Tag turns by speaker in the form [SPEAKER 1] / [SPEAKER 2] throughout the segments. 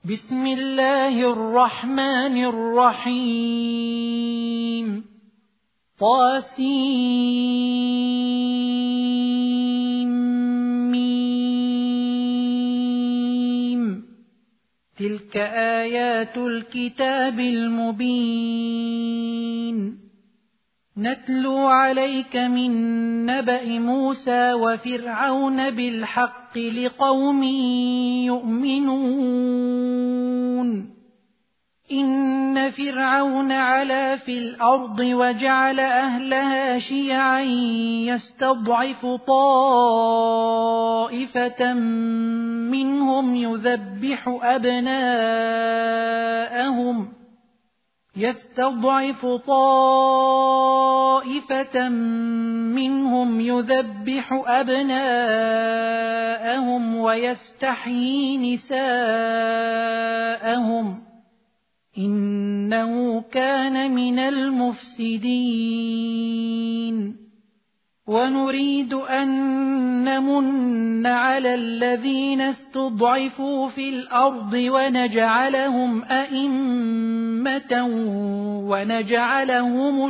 [SPEAKER 1] بسم الله الرحمن الرحيم طاسيم تلك آيات الكتاب المبين نتلو عليك من نبأ موسى وفرعون بالحق لقوم يؤمنون إن فرعون علا في الأرض وجعل أهلها شيعا يستضعف طائفة منهم يذبح أبناءهم ويستحيي نساءهم إنه كان من المفسدين ونريد أن نمن على الذين استضعفوا في الأرض ونجعلهم أئمة ونجعلهم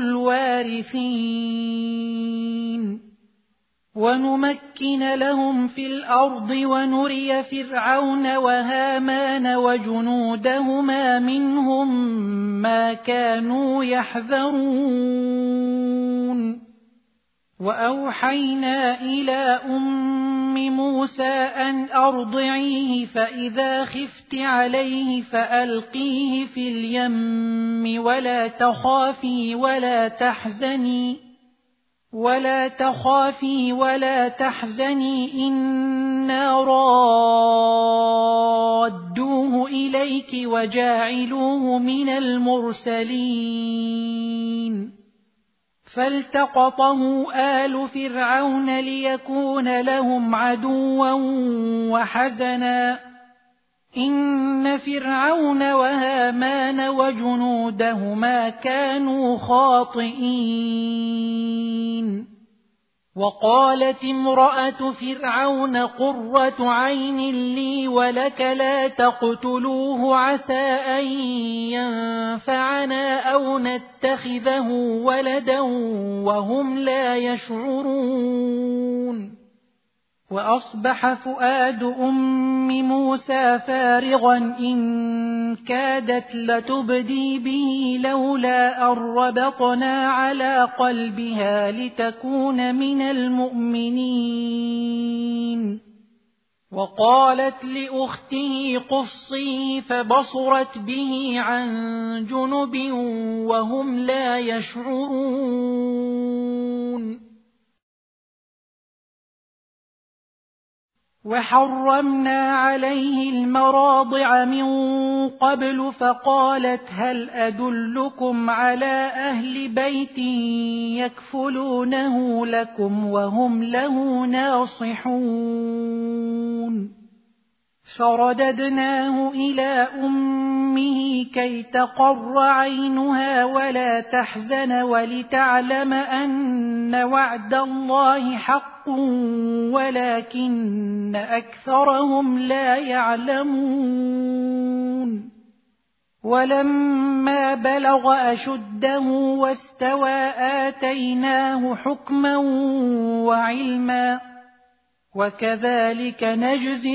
[SPEAKER 1] الوارثين ونمكن لهم في الأرض ونري فرعون وهامان وجنودهما منهم ما كانوا يحذرون وأوحينا إلى أم موسى أن أرضعيه فإذا خفت عليه فألقيه في اليم ولا تخافي ولا تحزني إنا رادوه إليك وجاعلوه من المرسلين فالتقطه آل فرعون ليكون لهم عدوا وحزنا إن فرعون وهامان وجنودهما كانوا خاطئين وقالت امرأة فرعون قرة عين لي ولك لا تقتلوه عسى أن ينفعنا أو نتخذه ولدا وهم لا يشعرون وأصبح فؤاد أم موسى فارغا إن كادت لتبدي به لولا أن ربطنا على قلبها لتكون من المؤمنين وقالت لأخته قصيه فبصرت به عن جنب وهم لا يشعرون وحرمنا عليه المراضع من قبل فقالت هل أدلكم على أهل بيت يكفلونه لكم وهم له ناصحون فرددناه إلى أمه كي تقر عينها ولا تحزن ولتعلم أن وعد الله حق ولكن أكثرهم لا يعلمون ولما بلغ أشده واستوى آتيناه حكما وعلما وكذلك نجزي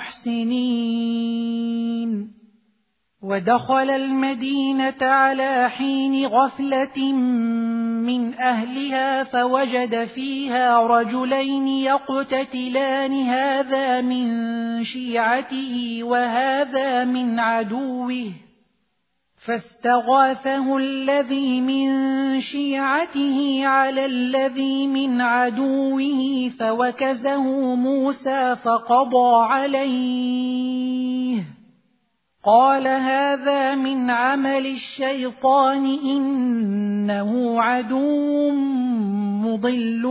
[SPEAKER 1] المحسنين ودخل المدينة على حين غفلة من أهلها فوجد فيها رجلين يقتتلان هذا من شيعته وهذا من عدوه فاستغاثه الذي من شيعته على الذي من عدوه فوكزه موسى فقضى عليه قال هذا من عمل الشيطان إنه عدو مضل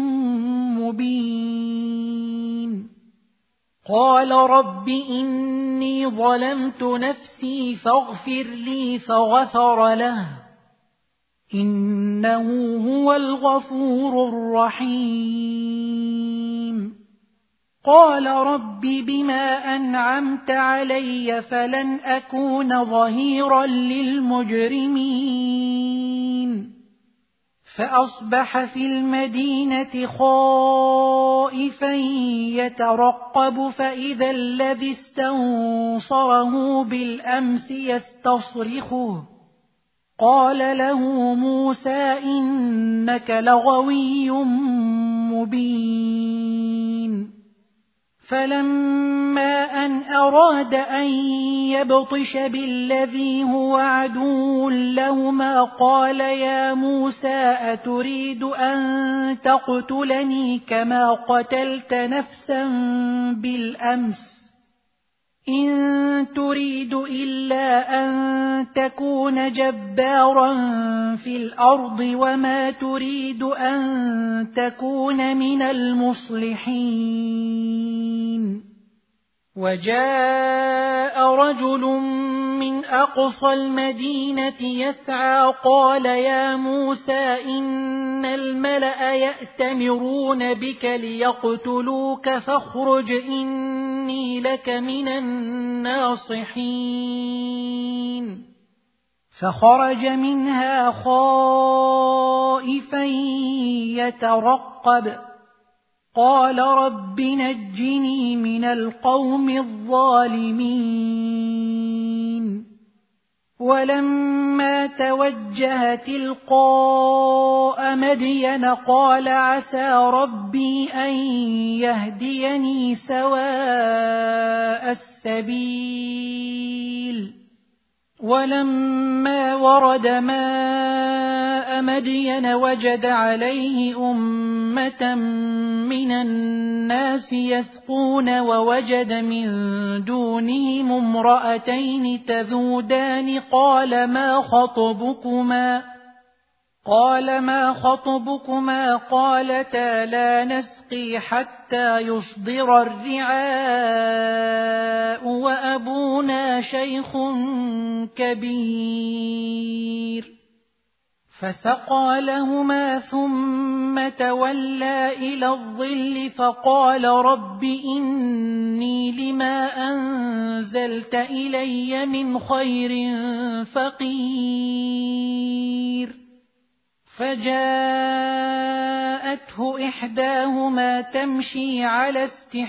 [SPEAKER 1] مبين قال رب إني ظلمت نفسي فاغفر لي فغفر له إنه هو الغفور الرحيم قال رب بما أنعمت علي فلن أكون ظهيرا للمجرمين فأصبح في المدينة خائفا يترقب فإذا الذي استنصره بالأمس يستصرخه قال له موسى إنك لغوي مبين فلما أن أراد أن يبطش بالذي هو عدو لهما قال يا موسى أتريد أن تقتلني كما قتلت نفسا بالأمس إن تريد إلا أن تكون جبارا في الأرض وما تريد أن تكون من المصلحين وجاء رجل من أقصى المدينة يسعى قال يا موسى إن الملأ يأتمرون بك ليقتلوك فاخرج إني لك من الناصحين فخرج منها خائفا يترقب قال رب نجني من القوم الظالمين ولما توجه تلقاء مدين قال عسى ربي أن يهديني سواء السبيل ولما ورد ماء مدين وجد عليه أمة من الناس يسقون ووجد من دونهم امرأتين تذودان قال ما خطبكما قالتا لا نسقي حتى يصدر الرعاء وأبونا شيخ كبير فسقى لهما ثم تولى إلى الظل فقال رب إني لما أنزلت إلي من خير فقير فجاءته إحداهما تمشي على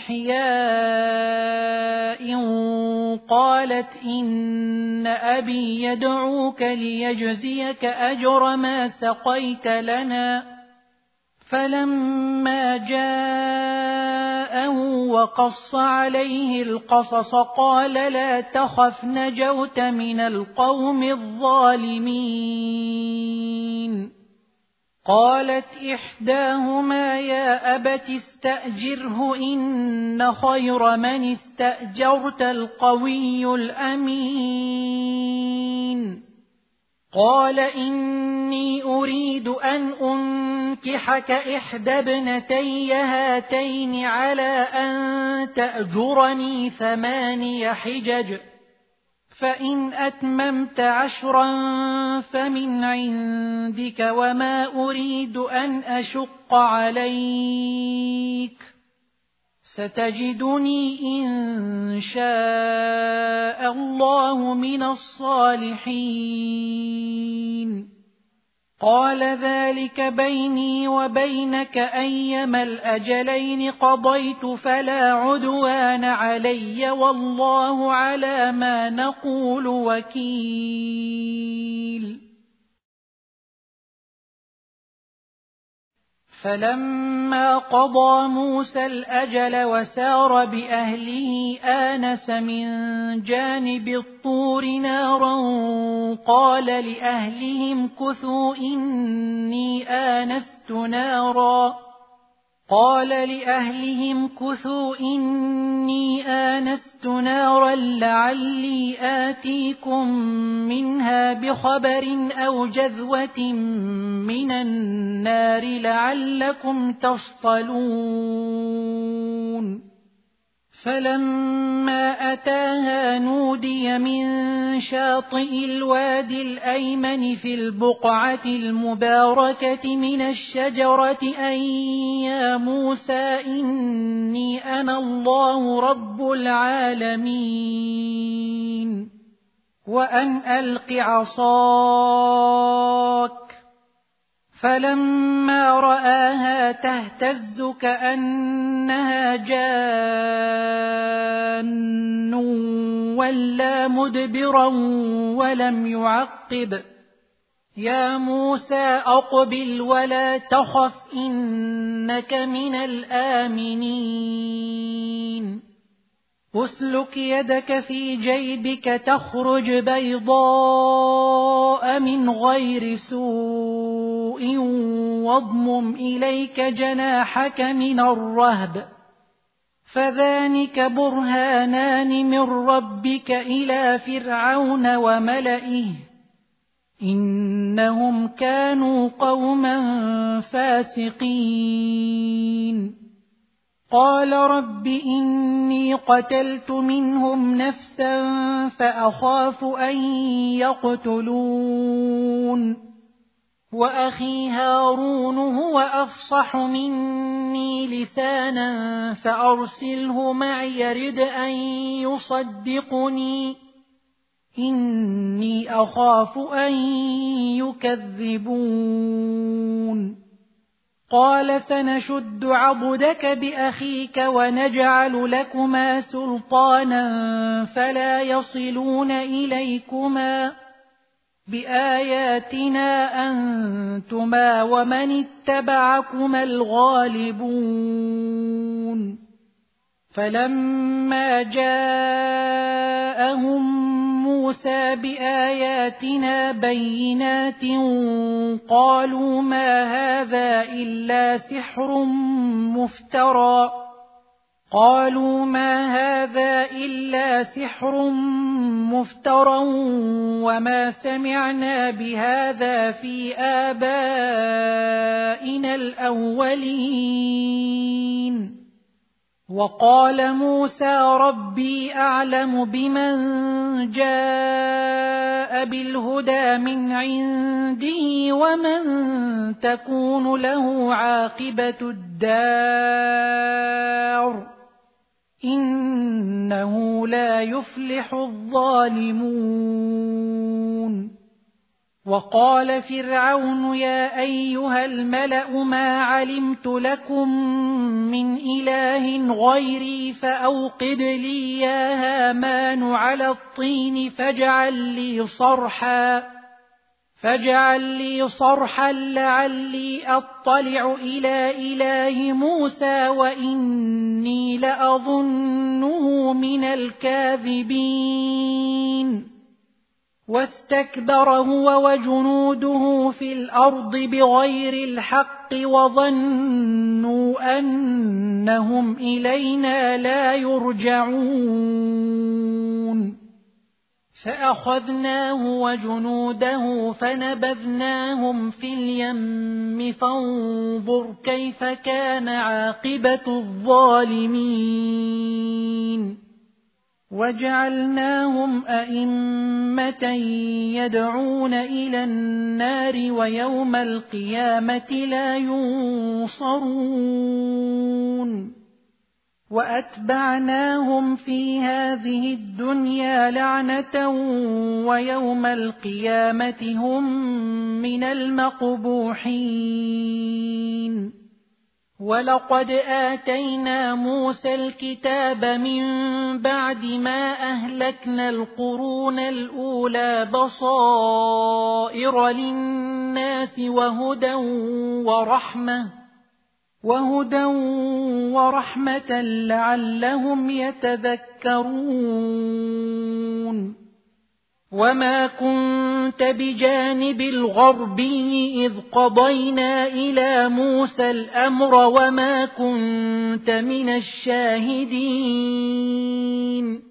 [SPEAKER 1] استحياء قالت إن أبي يدعوك ليجزيك أجر ما سقيت لنا فلما جاءه وقص عليه القصص قال لا تخف نجوت من القوم الظالمين قالت إحداهما يا أبت استأجره إن خير من استأجرت القوي الأمين قال إني أريد أن أنكحك إحدى ابنتي هاتين على أن تأجرني 8 حجج فإن أتممت 10 فمن عندك وما أريد أن أشق عليك ستجدني إن شاء الله من الصالحين قال ذلك بيني وبينك أيما الأجلين قضيت فلا عدوان علي والله على ما نقول وكيل فلما قضى موسى الأجل وسار بأهله آنس من جانب الطور نارا قال لأهلهم كثوا إني آنست نارا لعلي آتيكم منها بخبر أو جذوة من النار لعلكم تصطلون فلما أتاها نودي من شاطئ الوادي الأيمن في البقعة المباركة من الشجرة أن يا موسى إني أنا الله رب العالمين وأن ألق عصاك فلما رآها تهتز كأنها جان ولا مدبرا ولم يعقب يا موسى أقبل ولا تخف إنك من الآمنين أسلك يدك في جيبك تخرج بيضاء من غير سوء واضمم إليك جناحك من الرهب فذلك برهانان من ربك إلى فرعون وملئه إنهم كانوا قوما فاسقين قال رب إني قتلت منهم نفسا فأخاف أن يقتلون وأخي هارون هو أفصح مني لسانا فأرسله معي يرد أن يصدقني إني أخاف أن يكذبون قال سنشد عضدك بأخيك ونجعل لكما سلطانا فلا يصلون إليكما بآياتنا أنتما ومن اتبعكما الغالبون فلما جاءهم موسى بآياتنا بينات قالوا ما هذا إلا سحر مفترى وما سمعنا بهذا في آبائنا الأولين وقال موسى ربي أعلم بمن جاء بالهدى من عنده ومن تكون له عاقبة الدار إنه لا يفلح الظالمون وقال فرعون يا أيها الملأ ما علمت لكم من إله غيري فأوقد لي يا هامان على الطين فاجعل لي صرحا لعلي أطلع إلى إله موسى وإني لأظنه من الكاذبين واستكبر هو وجنوده في الأرض بغير الحق وظنوا أنهم إلينا لا يرجعون فأخذناه وجنوده فنبذناهم في اليم فانظر كيف كان عاقبة الظالمين وجعلناهم أئمة يدعون إلى النار ويوم القيامة لا ينصرون وأتبعناهم في هذه الدنيا لعنة ويوم القيامة هم من المقبوحين ولقد آتينا موسى الكتاب من بعد ما أهلكنا القرون الأولى بصائر للناس وهدى ورحمة لعلهم يتذكرون وما كنت بجانب الغربي إذ قضينا إلى موسى الأمر وما كنت من الشاهدين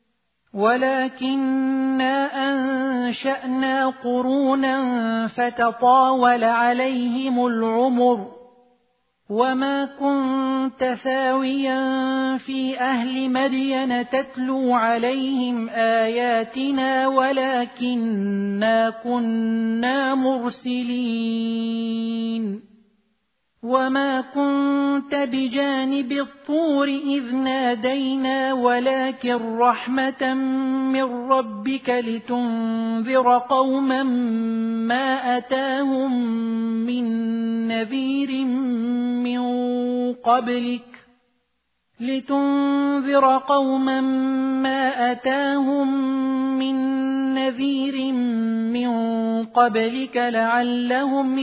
[SPEAKER 1] ولكننا أنشأنا قرونا فتطاول عليهم العمر وما كنت ثاويا في أهل مدين تتلو عليهم آياتنا ولكننا كنا مرسلين وما كنت بجانب الطور إذ نادينا ولكن رحمة من ربك لتنذر قوما ما أتاهم من نذير من قبلك لعلهم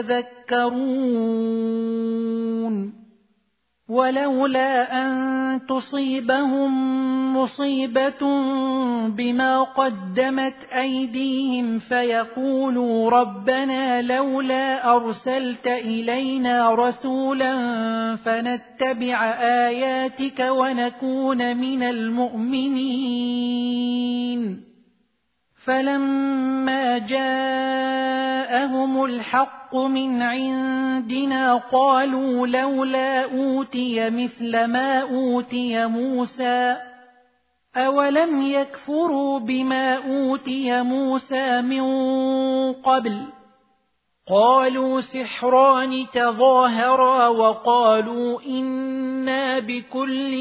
[SPEAKER 1] يتذكرون ولولا أن تصيبهم مصيبة بما قدمت أيديهم فيقولوا ربنا لولا أرسلت إلينا رسولا فنتبع آياتك ونكون من المؤمنين فلما جاءهم الحق من عندنا قالوا لولا أوتي مثل ما أوتي موسى أولم يكفروا بما أوتي موسى من قبل قالوا سحران تظاهرا وقالوا إنا بكل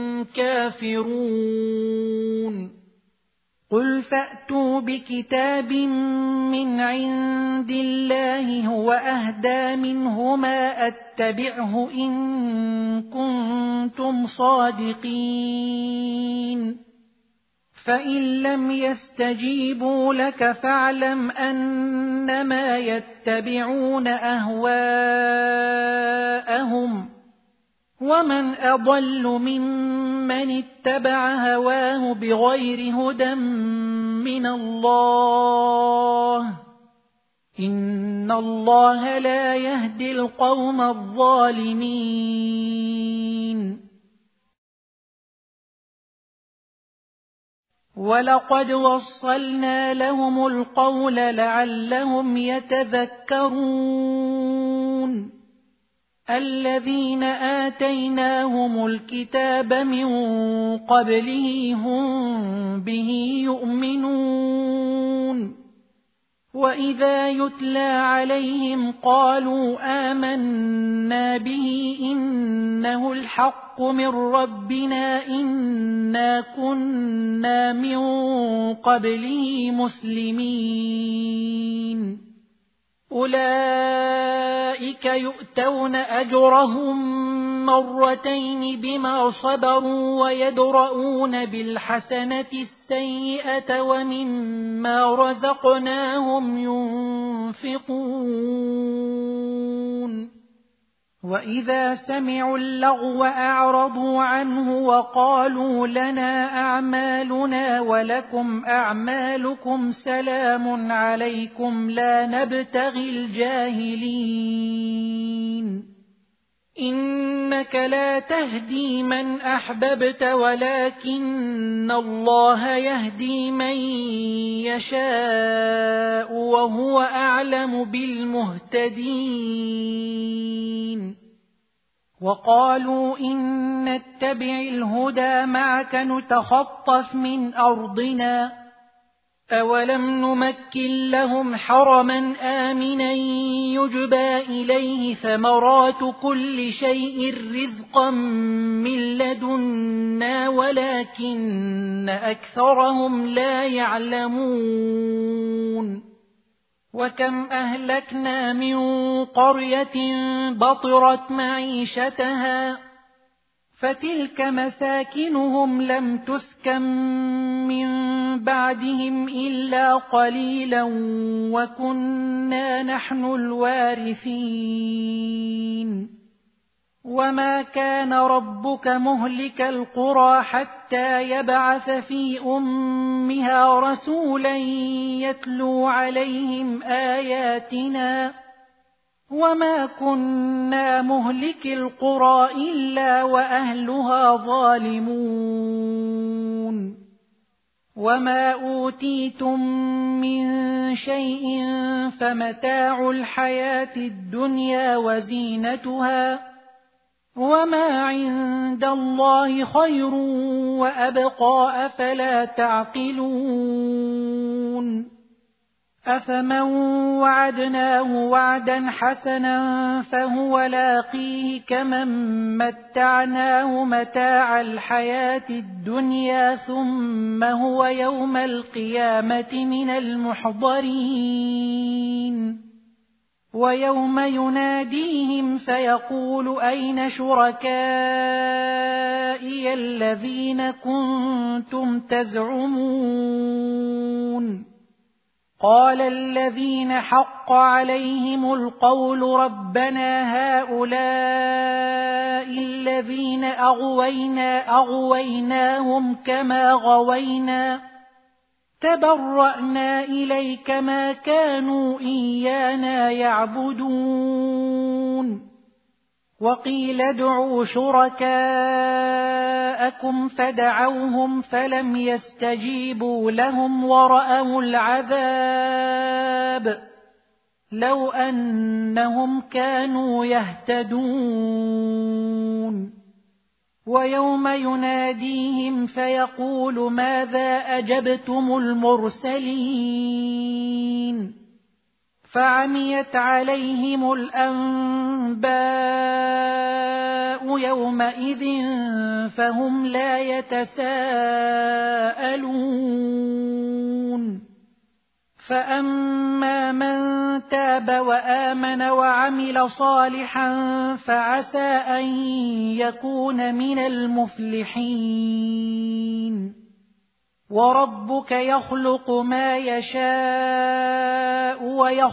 [SPEAKER 1] كافرون قل فأتوا بكتاب من عند الله هو أهدى منهما أتبعه إن كنتم صادقين فإن لم يستجيبوا لك فاعلم أنما يتبعون أهواءهم ومن أضل ممن اتبع هواه بغير هدى من الله إن الله لا يهدي القوم الظالمين ولقد وصلنا لهم القول لعلهم يتذكرون الذين آتيناهم الكتاب من قبله هم به يؤمنون وإذا يتلى عليهم قالوا آمنا به إنه الحق من ربنا إنا كنا من قبله مسلمين أولئك يؤتون أجرهم مرتين بما صبروا ويدرؤون بالحسنة السيئة ومما رزقناهم ينفقون وإذا سمعوا اللغو أعرضوا عنه وقالوا لنا أعمالنا ولكم أعمالكم سلام عليكم لا نبتغي الجاهلين إنك لا تهدي من أحببت ولكن الله يهدي من يشاء وهو أعلم بالمهتدين وقالوا إن نتبع الهدى معك نتخطف من أرضنا أولم نمكن لهم حرما آمنا يجبى إليه ثمرات كل شيء رزقا من لدنا ولكن أكثرهم لا يعلمون وكم أهلكنا من قرية بطرت معيشتها فتلك مساكنهم لم تسكن من بعدهم إلا قليلا وكنا نحن الوارثين وما كان ربك مهلك القرى حتى يبعث في أمها رسولا يتلو عليهم آياتنا وما كنا مهلك القرى إلا وأهلها ظالمون وما أوتيتم من شيء فمتاع الحياة الدنيا وزينتها وما عند الله خير وأبقى أفلا تعقلون أفمن وعدناه وعدا حسنا فهو لاقيه كمن متعناه متاع الحياة الدنيا ثم هو يوم القيامة من المحضرين ويوم يناديهم فيقول أين شركائي الذين كنتم تزعمون قال الذين حق عليهم القول ربنا هؤلاء الذين أغويناهم كما غوينا تبرأنا إليك ما كانوا إيانا يعبدون وقيل ادعوا شركاءكم فدعوهم فلم يستجيبوا لهم ورأوا العذاب لو أنهم كانوا يهتدون ويوم يناديهم فيقول ماذا أجبتم المرسلين فعميت عليهم الأنباء يومئذ فهم لا يتساءلون فأما من تاب وآمن وعمل صالحا فعسى أن يكون من المفلحين وربك يخلق ما يشاء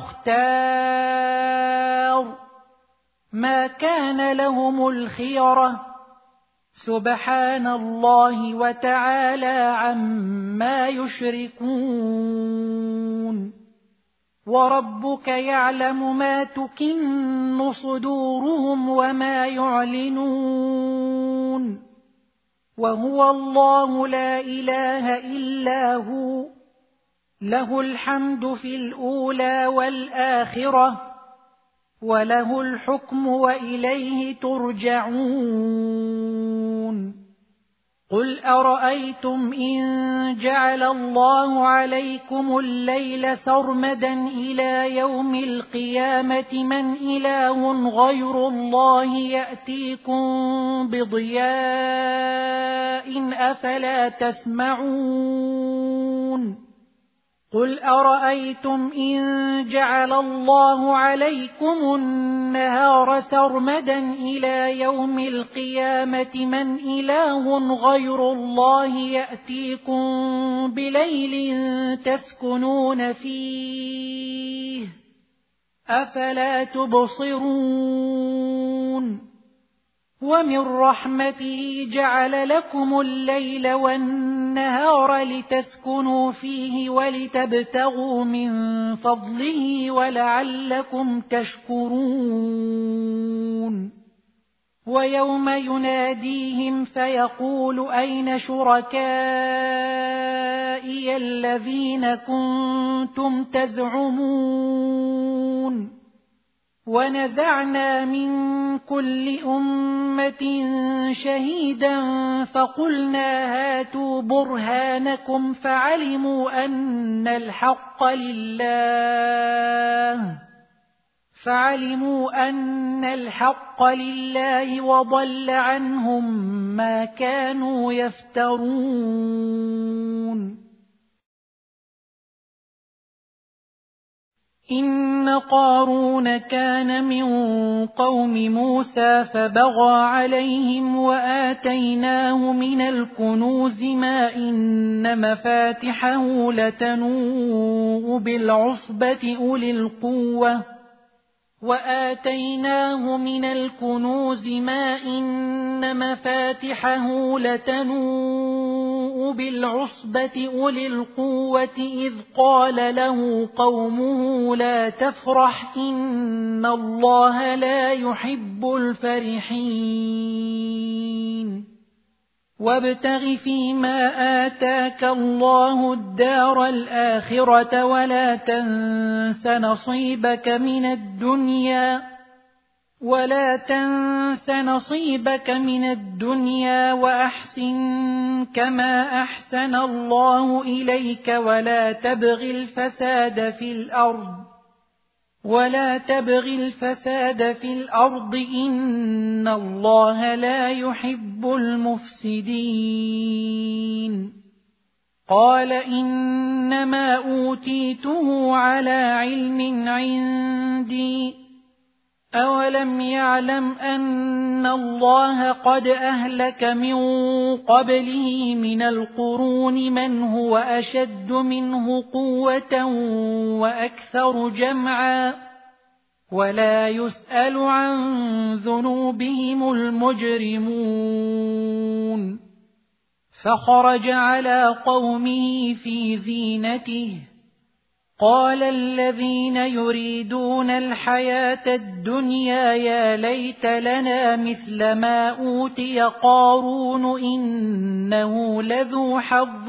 [SPEAKER 1] ويختار ما كان لهم الخيرة سبحان الله وتعالى عما يشركون وربك يعلم ما تكن صدورهم وما يعلنون وهو الله لا إله إلا هو له الحمد في الأولى والآخرة وله الحكم وإليه ترجعون قل أرأيتم إن جعل الله عليكم الليل سرمدا إلى يوم القيامة من إله غير الله يأتيكم بضياء أفلا تسمعون قل أرأيتم إن جعل الله عليكم النهار سرمدا إلى يوم القيامة من إله غير الله يأتيكم بليل تسكنون فيه أفلا تبصرون ومن رحمته جعل لكم الليل والنهار لتسكنوا فيه ولتبتغوا من فضله ولعلكم تشكرون ويوم يناديهم فيقول أين شركائي الذين كنتم تزعمون ونزعنا من كل أمة شهيدا فقلنا هاتوا برهانكم فعلموا أن الحق لله وضل عنهم ما كانوا يفترون إن قارون كان من قوم موسى فبغى عليهم وآتيناه من الكنوز ما إن مفاتحه لتنوء بالعصبة أولي القوة وآتيناه من الكنوز ما إن مفاتحه لتنوء بالعصبة أولي القوة إذ قال له قومه لا تفرح إن الله لا يحب الفرحين وابتغ فيما آتاك الله الدار الآخرة ولا تنس نصيبك من الدنيا وأحسن كما أحسن الله إليك ولا تبغ الفساد في الأرض إن الله لا يحب المفسدين. قال إنما أوتيته على علم عندي أولم يعلم أن الله قد أهلك من قبله من القرون من هو أشد منه قوة وأكثر جمعا ولا يسأل عن ذنوبهم المجرمون. فخرج على قومه في زينته قال الذين يريدون الحياة الدنيا يا ليت لنا مثل ما أوتي قارون إنه لذو حظ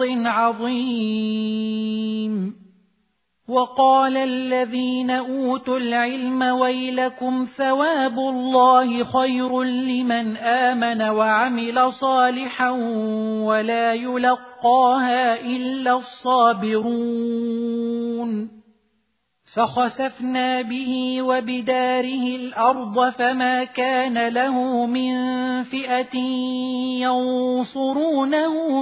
[SPEAKER 1] عظيم. وقال الذين أوتوا العلم ويلكم ثواب الله خير لمن آمن وعمل صالحا ولا يلقاها إلا الصابرون. فخسفنا به وبداره الأرض فما كان له من فئة ينصرونه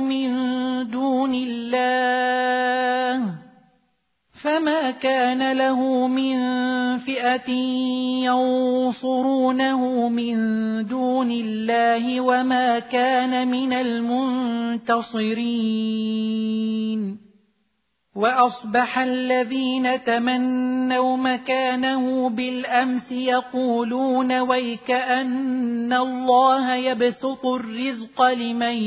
[SPEAKER 1] من دون الله وما كان من المنتصرين. وأصبح الذين تمنوا مكانه بالأمس يقولون ويكأن الله يبسط الرزق لمن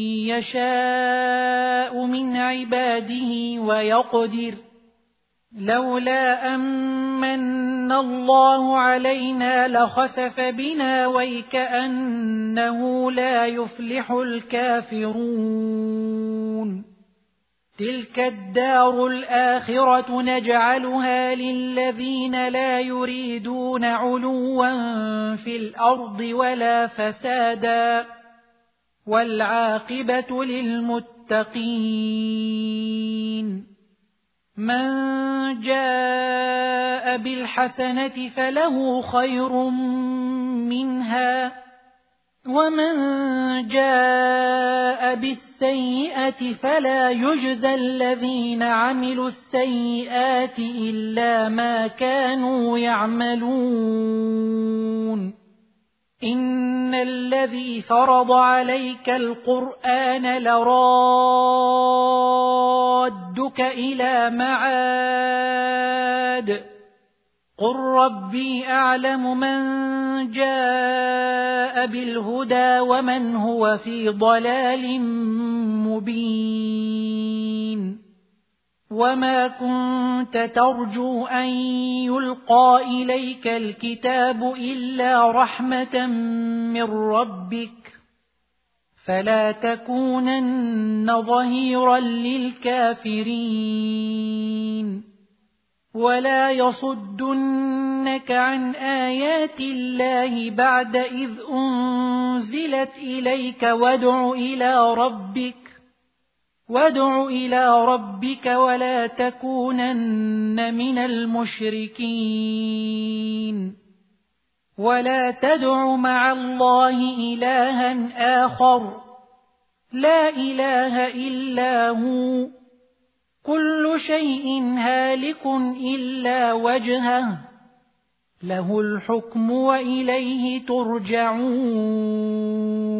[SPEAKER 1] يشاء من عباده ويقدر لولا أمن الله علينا لخسف بنا ويكأنه لا يفلح الكافرون. تلك الدار الآخرة نجعلها للذين لا يريدون علوا في الأرض ولا فسادا والعاقبة للمتقين. من جاء بالحسنة فله خير منها ومن جاء بالسيئة فلا يجزى الذين عملوا السيئات إلا ما كانوا يعملون. إن الذي فرض عليك القرآن لرادك إلى معاد قل ربي أعلم من جاء بالهدى ومن هو في ضلال مبين. وما كنت ترجو أن يلقى إليك الكتاب إلا رحمة من ربك فلا تكونن ظهيرا للكافرين. ولا يصدنك عن آيات الله بعد إذ أنزلت إليك وادع إلى ربك ولا تكونن من المشركين. ولا تدع مع الله إلها آخر لا إله إلا هو كل شيء هالك إلا وجهه له الحكم وإليه ترجعون.